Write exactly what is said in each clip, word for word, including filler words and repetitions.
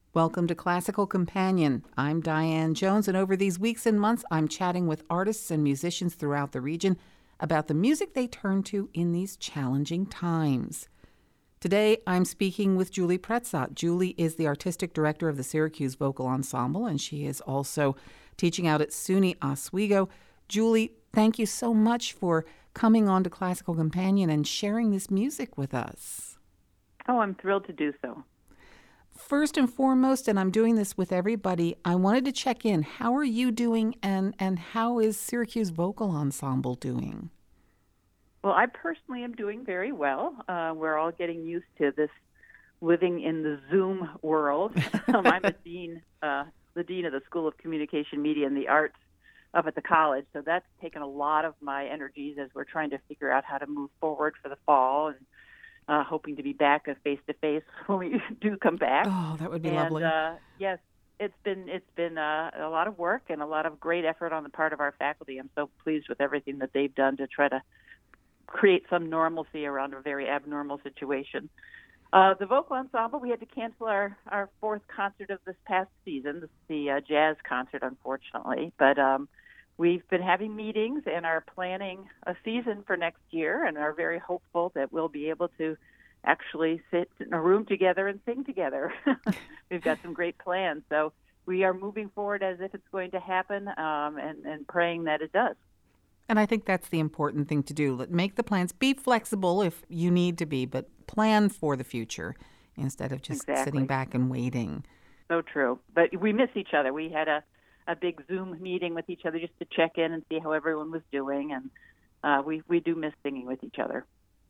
Welcome to Classical Companion. I'm Diane Jones, and over these weeks and months, I'm chatting with artists and musicians throughout the region about the music they turn to in these challenging times. Today, I'm speaking with Julie Pretzot. Julie is the artistic director of the Syracuse Vocal Ensemble, and she is also teaching out at SUNY Oswego. Julie, thank you so much for coming on to Classical Companion and sharing this music with us. Oh, I'm thrilled to do so. First and foremost, and I'm doing this with everybody, I wanted to check in. How are you doing, and, and how is Syracuse Vocal Ensemble doing? Well, I personally am doing very well. Uh, we're all getting used to this living in the Zoom world. um, I'm a dean, uh, the dean of the School of Communication, Media, and the Arts up at the college, so that's taken a lot of my energies as we're trying to figure out how to move forward for the fall, and Uh, hoping to be back face to face when we do come back. Oh, that would be and, lovely. Uh, yes, it's been it's been uh, a lot of work and a lot of great effort on the part of our faculty. I'm so pleased with everything that they've done to try to create some normalcy around a very abnormal situation. Uh, the vocal ensemble, we had to cancel our, our fourth concert of this past season, the, the uh, jazz concert, unfortunately. But um, we've been having meetings and are planning a season for next year and are very hopeful that we'll be able to actually sit in a room together and sing together. We've got some great plans. So we are moving forward as if it's going to happen um, and, and praying that it does. And I think that's the important thing to do. Let- Make the plans. Be flexible if you need to be, but plan for the future instead of just Exactly. sitting back and waiting. So true. But we miss each other. We had a, a big Zoom meeting with each other just to check in and see how everyone was doing. And uh, we, we do miss singing with each other.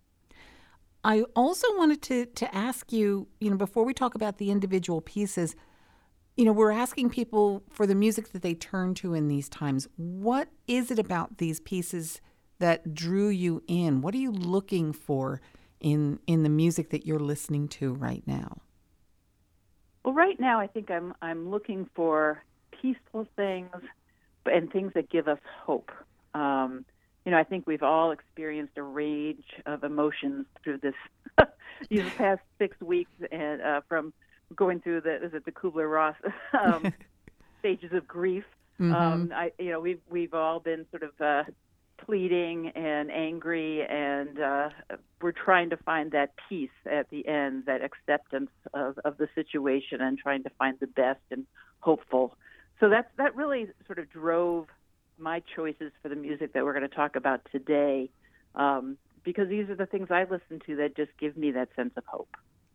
I also wanted to, to ask you, you know, before we talk about the individual pieces, you know, we're asking people for the music that they turn to in these times. What is it about these pieces that drew you in? What are you looking for in in the music that you're listening to right now? Well, right now I think I'm I'm looking for peaceful things and things that give us hope. Um, you know, I think we've all experienced a range of emotions through this these past six weeks, and uh, from going through the is it the Kubler-Ross um, stages of grief. Mm-hmm. Um, I you know we've we've all been sort of uh, pleading and angry, and uh, we're trying to find that peace at the end, that acceptance of, of the situation, and trying to find the best and hopeful. So that's that really sort of drove my choices for the music that we're going to talk about today, um, because these are the things I listen to that just give me that sense of hope.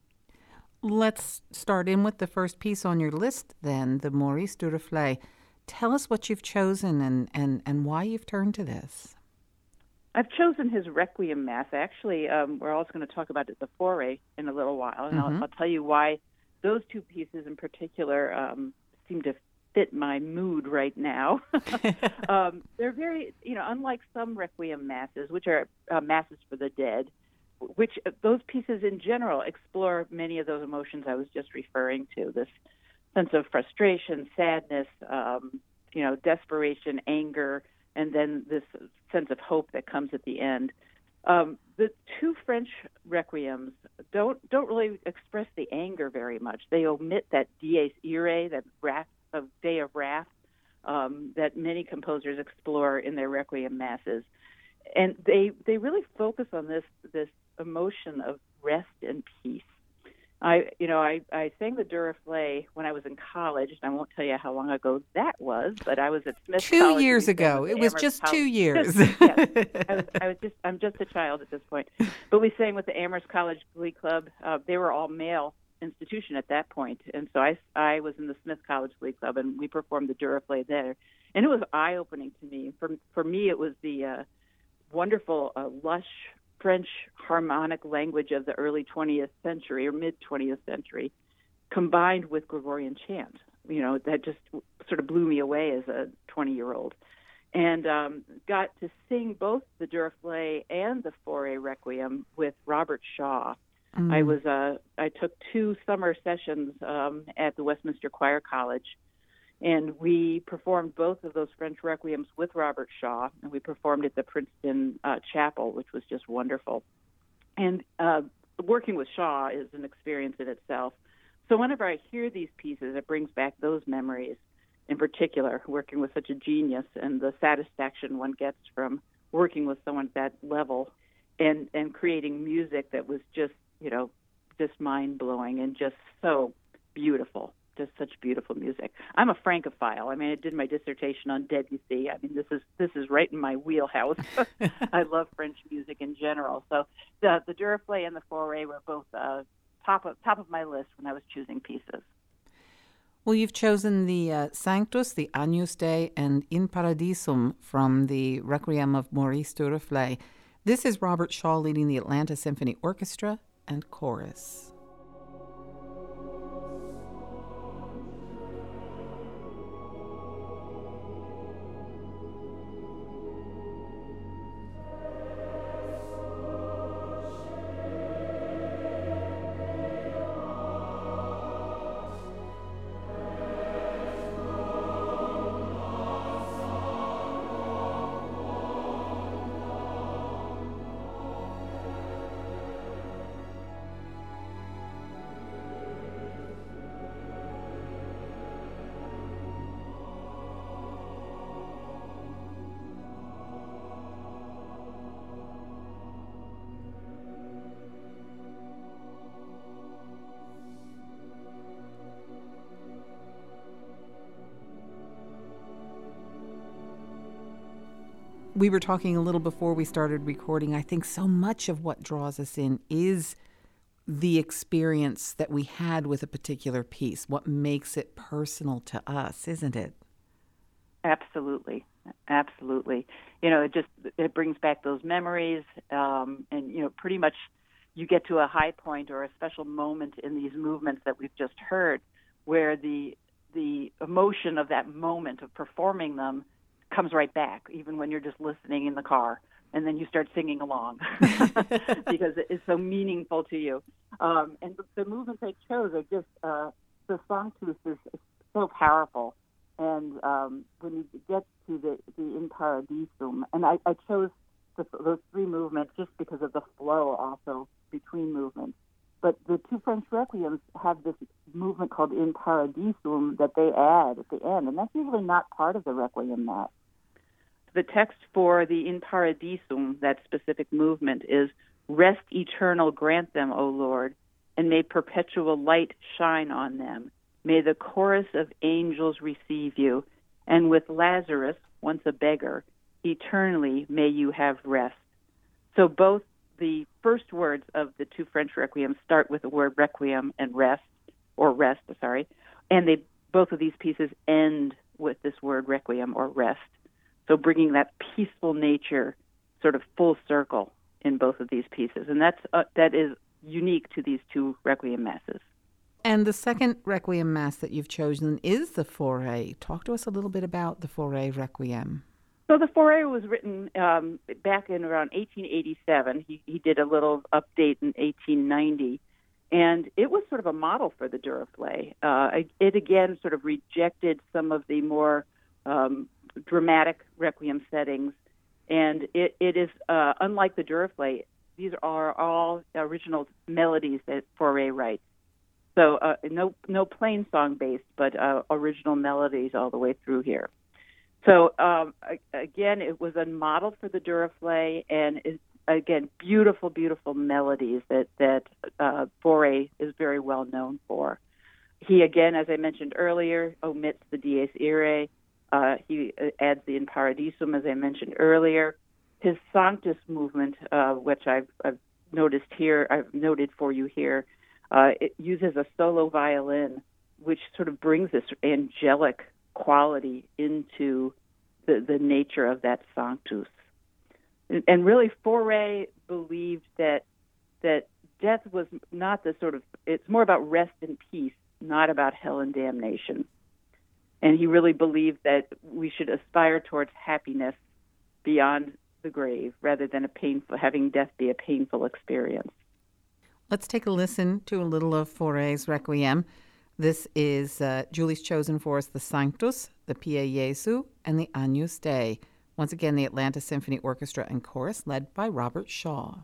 Let's start in with the first piece on your list then, the Maurice Duruflé. Tell us what you've chosen and, and, and why you've turned to this. I've chosen his Requiem Mass. Actually, um, we're also going to talk about the Fauré in a little while, and Mm-hmm. I'll, I'll tell you why those two pieces in particular um, seem to fit my mood right now. um, they're very, you know, unlike some Requiem Masses, which are uh, masses for the dead, which uh, those pieces in general explore many of those emotions I was just referring to, this sense of frustration, sadness, um, you know, desperation, anger, and then this sense of hope that comes at the end. Um, the two French requiems don't don't really express the anger very much. They omit that dies irae, that wrath of day of wrath, um, that many composers explore in their requiem masses, and they they really focus on this this emotion of rest and peace. I, you know, I, I sang the Duruflé when I was in college, and I won't tell you how long ago that was, but I was at Smith Two College. years ago. It was Amherst just College. two years. Yes, I was, I was just, I'm just a child at this point. But we sang with the Amherst College Glee Club. Uh, they were all male institution at that point, and so I, I was in the Smith College Glee Club, and we performed the Duruflé there, and it was eye-opening to me. For for me, it was the uh, wonderful, uh, lush French harmonic language of the early twentieth century or mid-twentieth century, combined with Gregorian chant. You know, that just sort of blew me away as a twenty-year-old. And um, got to sing both the Duruflé and the Fauré Requiem with Robert Shaw. Mm. I was uh, I took two summer sessions um, at the Westminster Choir College, and we performed both of those French requiems with Robert Shaw, and we performed at the Princeton uh, Chapel, which was just wonderful. And uh, working with Shaw is an experience in itself. So whenever I hear these pieces, it brings back those memories, in particular, working with such a genius and the satisfaction one gets from working with someone at that level and, and creating music that was just, you know, just mind-blowing and just so beautiful, just such beautiful music. I'm a Francophile. I mean, I did my dissertation on Debussy. I mean, this is this is right in my wheelhouse. I love French music in general. So the, the Duruflé and the Fauré were both uh, top of, top of my list when I was choosing pieces. Well, you've chosen the uh, Sanctus, the Agnus Dei, and In Paradisum from the Requiem of Maurice Duruflé. This is Robert Shaw leading the Atlanta Symphony Orchestra and Chorus. We were talking a little before we started recording. I think so much of what draws us in is the experience that we had with a particular piece, what makes it personal to us, isn't it? Absolutely. Absolutely. You know, it just, it brings back those memories, um, and, you know, pretty much you get to a high point or a special moment in these movements that we've just heard where the the emotion of that moment of performing them comes right back, even when you're just listening in the car, and then you start singing along because it's so meaningful to you. Um, and the, the movements I chose are just, uh, the Sanctus is, is so powerful. And um, when you get to the, the In Paradisum, and I, I chose the, those three movements just because of the flow also between movements. But the two French requiems have this movement called In Paradisum that they add at the end, and that's usually not part of the requiem mass. The text for the In Paradisum, that specific movement, is, "Rest eternal grant them, O Lord, and may perpetual light shine on them. May the chorus of angels receive you, and with Lazarus, once a beggar, eternally may you have rest." So both the first words of the two French requiems start with the word requiem and rest, or rest, sorry, and they both of these pieces end with this word requiem or rest. So bringing that peaceful nature sort of full circle in both of these pieces. And that's uh, that is unique to these two requiem masses. And the second requiem mass that you've chosen is the Fauré. Talk to us a little bit about the Fauré requiem. So the Fauré was written um, back in around eighteen eighty-seven. He, he did a little update in eighteen ninety. And it was sort of a model for the Duruflé. Uh, it, again, sort of rejected some of the more um, dramatic requiem settings, and it, it is uh, unlike the Duruflé. These are all original melodies that Fauré writes. So uh, no no plain song based, but uh, original melodies all the way through here. So um, again, it was a model for the Duruflé, and is again beautiful, beautiful melodies that that uh, Fauré is very well known for. He again, as I mentioned earlier, omits the Dies Irae. Uh, he adds the In Paradisum, as I mentioned earlier. His Sanctus movement, uh, which I've, I've noticed here, I've noted for you here, uh, it uses a solo violin, which sort of brings this angelic quality into the, the nature of that Sanctus. And, and really, Fauré believed that that death was not the sort of, it's more about rest and peace, not about hell and damnation. And he really believed that we should aspire towards happiness beyond the grave rather than a painful, having death be a painful experience. Let's take a listen to a little of Fauré's Requiem. This is, uh, Julie's chosen for us the Sanctus, the Pie Jesu, and the Agnus Dei. Once again, the Atlanta Symphony Orchestra and Chorus, led by Robert Shaw.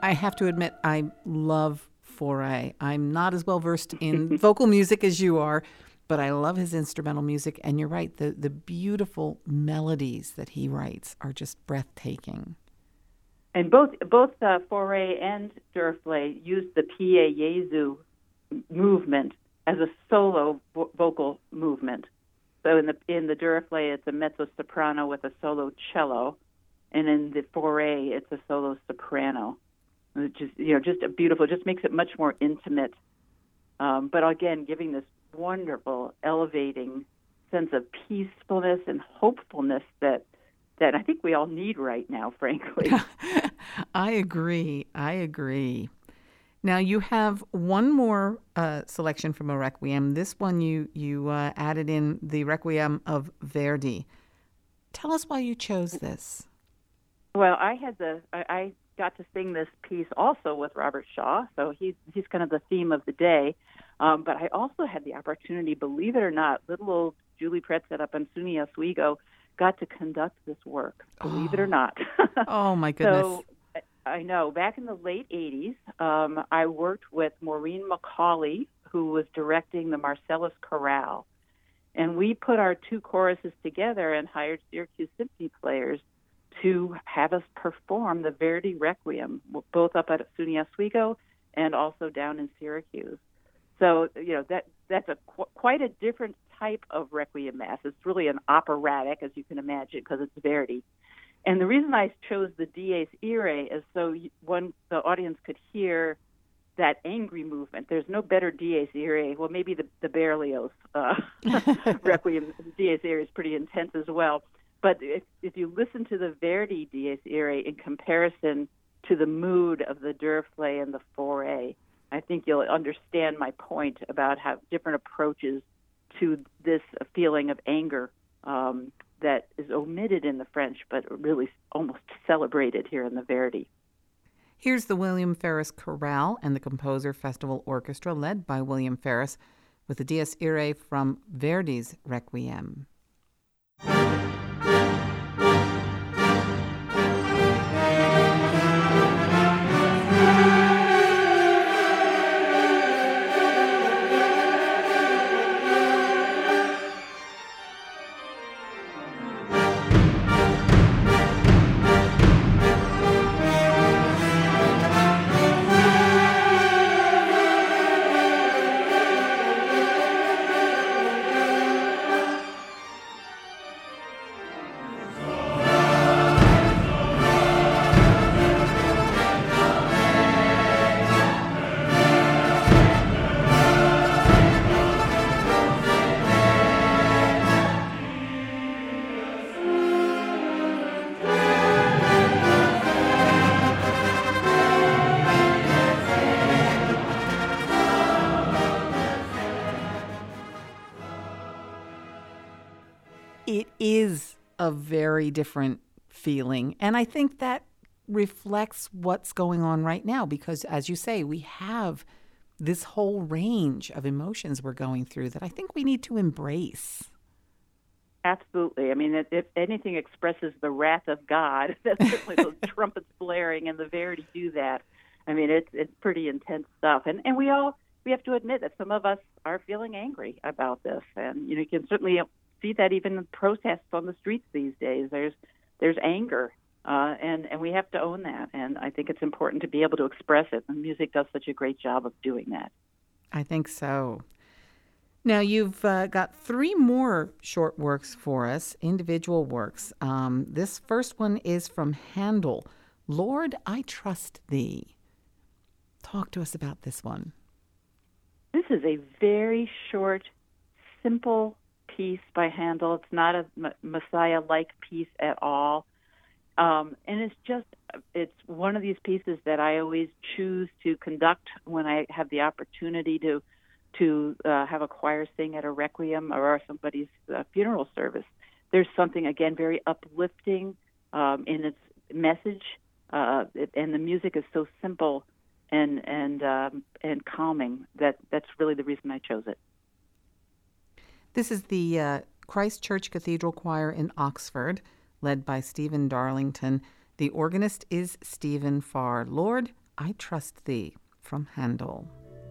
I have to admit, I love Fauré. I'm not as well versed in vocal music as you are, but I love his instrumental music. And you're right, the, the beautiful melodies that he writes are just breathtaking. And both both uh, Fauré and Duruflé used the Pie Jesu movement as a solo vo- vocal movement. So in the in the Duruflé, it's a mezzo soprano with a solo cello, and in the Fauré, it's a solo soprano. Which is, you know, just a beautiful. Just makes it much more intimate. Um, but again, giving this wonderful, elevating sense of peacefulness and hopefulness that that I think we all need right now, frankly. I agree. I agree. Now, you have one more uh, selection from a Requiem. This one you, you uh, added in the Requiem of Verdi. Tell us why you chose this. Well, I had the I, I got to sing this piece also with Robert Shaw, so he's he's kind of the theme of the day. Um, but I also had the opportunity, believe it or not, little old Julie Pretzett up in SUNY Oswego got to conduct this work, believe oh. it or not. Oh, my goodness. So I know. Back in the late eighties, um, I worked with Maureen McCauley, who was directing the Marcellus Chorale. And we put our two choruses together and hired Syracuse Symphony players to have us perform the Verdi Requiem, both up at SUNY Oswego and also down in Syracuse. So, you know, that that's a qu- quite a different type of Requiem Mass. It's really an operatic, as you can imagine, because it's Verdi. And the reason I chose the Dies Irae is so one the audience could hear that angry movement. There's no better Dies Irae. Well, maybe the, the Berlioz uh, Requiem Dies Irae is pretty intense as well. But if, if you listen to the Verdi Dies Irae in comparison to the mood of the Duruflé and the Fauré, I think you'll understand my point about how different approaches to this feeling of anger um, that is omitted in the French, but really almost celebrated here in the Verdi. Here's the William Ferris Chorale and the Composer Festival Orchestra, led by William Ferris, with the Dies Irae from Verdi's Requiem. It is a very different feeling. And I think that reflects what's going on right now because, as you say, we have this whole range of emotions we're going through that I think we need to embrace. Absolutely. I mean, if, if anything expresses the wrath of God, that's certainly those trumpets blaring, and the Verdi do that. I mean, it's it's pretty intense stuff. And and we all, we have to admit that some of us are feeling angry about this. And, you know, you can certainly see that even in protests on the streets these days. There's there's anger, uh, and, and we have to own that. And I think it's important to be able to express it. And music does such a great job of doing that. I think so. Now, you've uh, got three more short works for us, individual works. Um, this first one is from Handel, Lord, I Trust Thee. Talk to us about this one. This is a very short, simple piece by Handel. It's not a M- Messiah-like piece at all. Um, and it's just, it's one of these pieces that I always choose to conduct when I have the opportunity to to uh, have a choir sing at a requiem or somebody's uh, funeral service. There's something, again, very uplifting um, in its message, uh, it, and the music is so simple and and um, and calming that that's really the reason I chose it. This is the uh, Christ Church Cathedral Choir in Oxford, led by Stephen Darlington. The organist is Stephen Farr. Lord, I Trust Thee from Handel.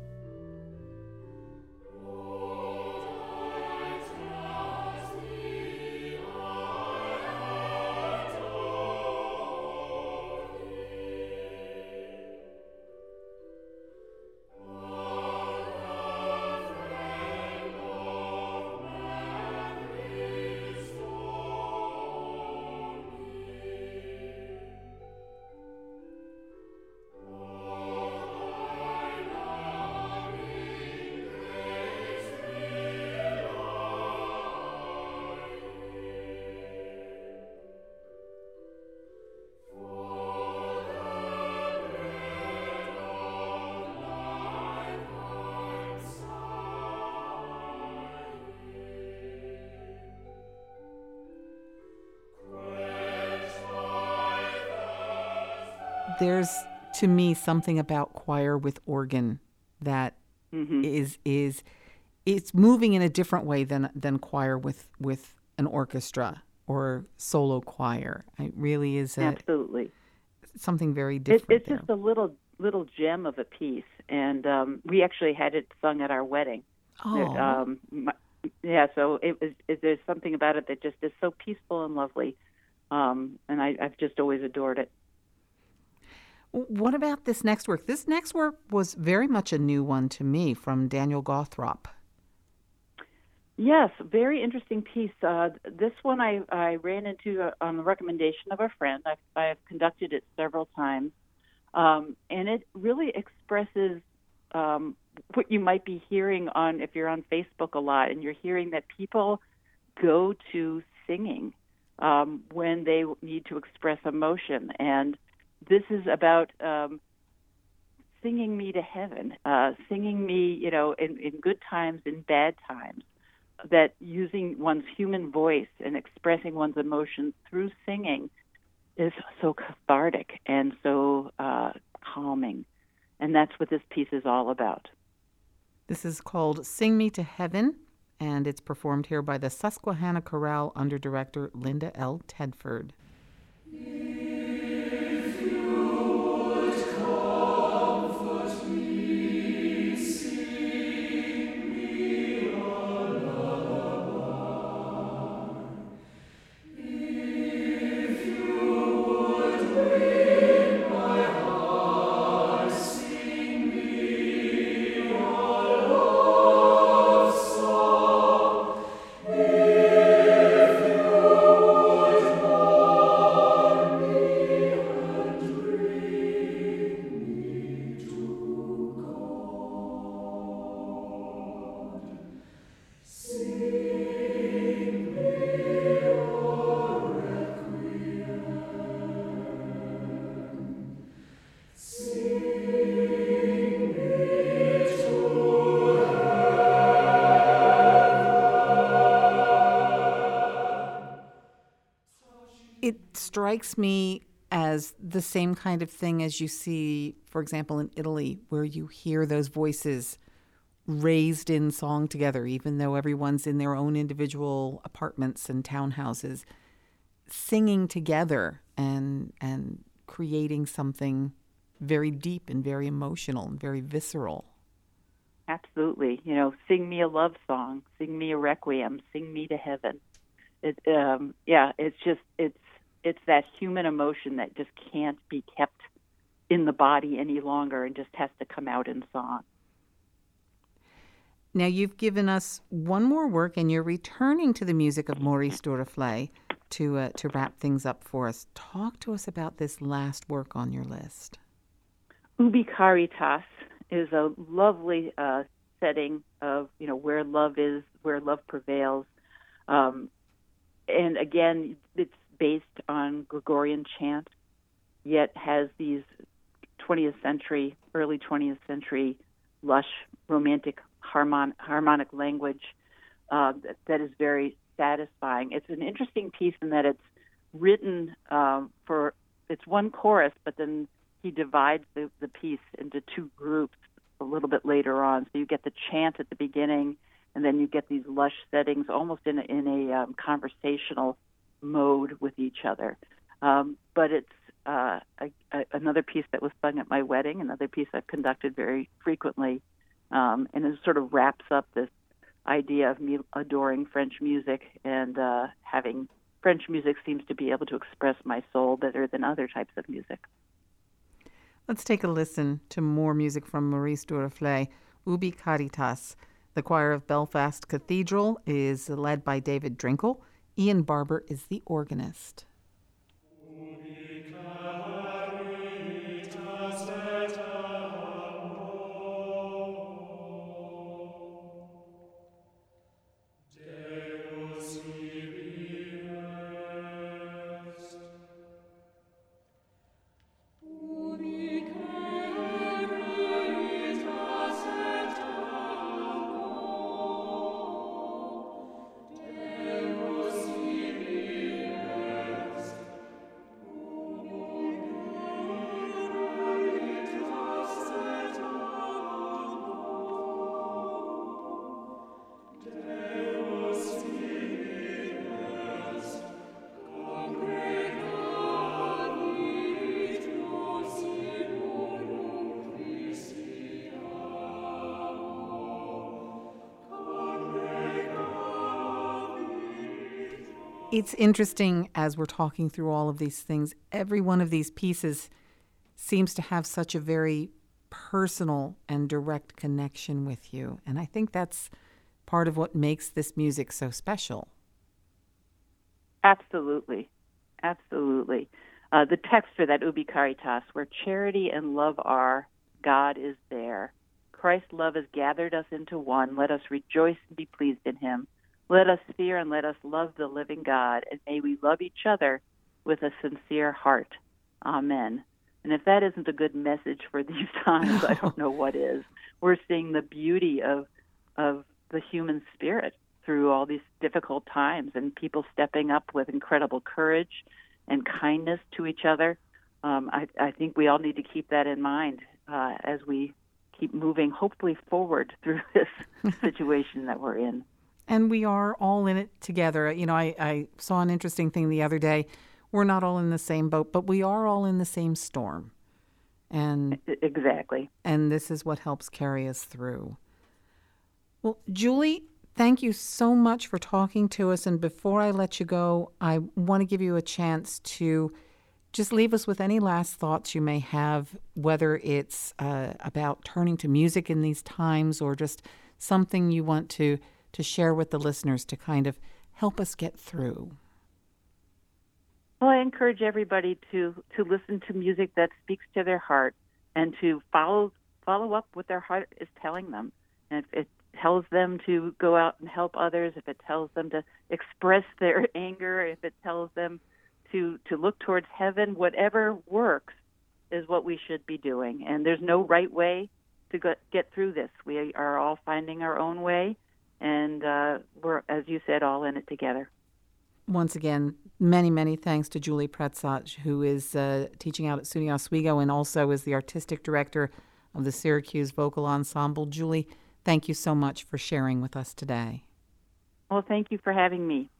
There's, to me, something about choir with organ that Mm-hmm. is is it's moving in a different way than than choir with with an orchestra or solo choir. It really is a, Absolutely. something very It, different it's there. just a little little gem of a piece, and um, we actually had it sung at our wedding. Oh, It, um, my, yeah, so it was. It, there's something about it that just is so peaceful and lovely, um, and I, I've just always adored it. what about this next work? This next work was very much a new one to me from Daniel Gothrop. Yes, very interesting piece. Uh, this one I, I ran into uh, on the recommendation of a friend. I've, I've conducted it several times, um, and it really expresses um, what you might be hearing on if you're on Facebook a lot, and you're hearing that people go to singing um, when they need to express emotion. And this is about um, singing me to heaven, uh, singing me, you know, in, in good times, in bad times. That using one's human voice and expressing one's emotions through singing is so cathartic and so uh, calming. And that's what this piece is all about. This is called Sing Me to Heaven, and it's performed here by the Susquehanna Chorale under director Linda L. Tedford. It strikes me as the same kind of thing as you see, for example, in Italy, where you hear those voices raised in song together, even though everyone's in their own individual apartments and townhouses, singing together and and creating something very deep and very emotional and very visceral. Absolutely. You know, sing me a love song, sing me a requiem, sing me to heaven. It, um, yeah, it's just, it's, it's that human emotion that just can't be kept in the body any longer and just has to come out in song. Now, you've given us one more work, and you're returning to the music of Maurice Duruflé to uh, to wrap things up for us. Talk to us about this last work on your list. Ubi Caritas is a lovely uh, setting of, you know, where love is, where love prevails. Um, and again, it's based on Gregorian chant, yet has these twentieth century, early twentieth century lush, romantic harmon- harmonic language uh, that, that is very satisfying. It's an interesting piece in that it's written um, for, it's one chorus, but then he divides the, the piece into two groups a little bit later on. So you get the chant at the beginning, and then you get these lush settings almost in a, in a um, conversational mode with each other. Um, but it's uh, a, a, another piece that was sung at my wedding, another piece I've conducted very frequently, um, and it sort of wraps up this idea of me adoring French music and uh, having French music seems to be able to express my soul better than other types of music. Let's take a listen to more music from Maurice Duruflé, Ubi Caritas. The choir of Belfast Cathedral is led by David Drinkle. Ian Barber is the organist. It's interesting as we're talking through all of these things, every one of these pieces seems to have such a very personal and direct connection with you. And I think that's part of what makes this music so special. Absolutely. Absolutely. Uh, the text for that Ubi Caritas, where charity and love are, God is there. Christ's love has gathered us into one. Let us rejoice and be pleased in him. Let us fear and let us love the living God, and may we love each other with a sincere heart. Amen. And if that isn't a good message for these times, I don't know what is. We're seeing the beauty of of the human spirit through all these difficult times, and people stepping up with incredible courage and kindness to each other. Um, I, I think we all need to keep that in mind uh, as we keep moving, hopefully, forward through this situation that we're in. And we are all in it together. You know, I, I saw an interesting thing the other day. We're not all in the same boat, but we are all in the same storm. And exactly. And this is what helps carry us through. Well, Julie, thank you so much for talking to us. And before I let you go, I want to give you a chance to just leave us with any last thoughts you may have, whether it's uh, about turning to music in these times or just something you want to to share with the listeners to kind of help us get through. Well, I encourage everybody to, to listen to music that speaks to their heart and to follow follow up what their heart is telling them. And if it tells them to go out and help others, if it tells them to express their anger, if it tells them to, to look towards heaven, whatever works is what we should be doing. And there's no right way to go, get through this. We are all finding our own way. And uh, we're, as you said, all in it together. Once again, many, many thanks to Julie Pretzach, who is uh, teaching out at SUNY Oswego and also is the artistic director of the Syracuse Vocal Ensemble. Julie, thank you so much for sharing with us today. Well, thank you for having me.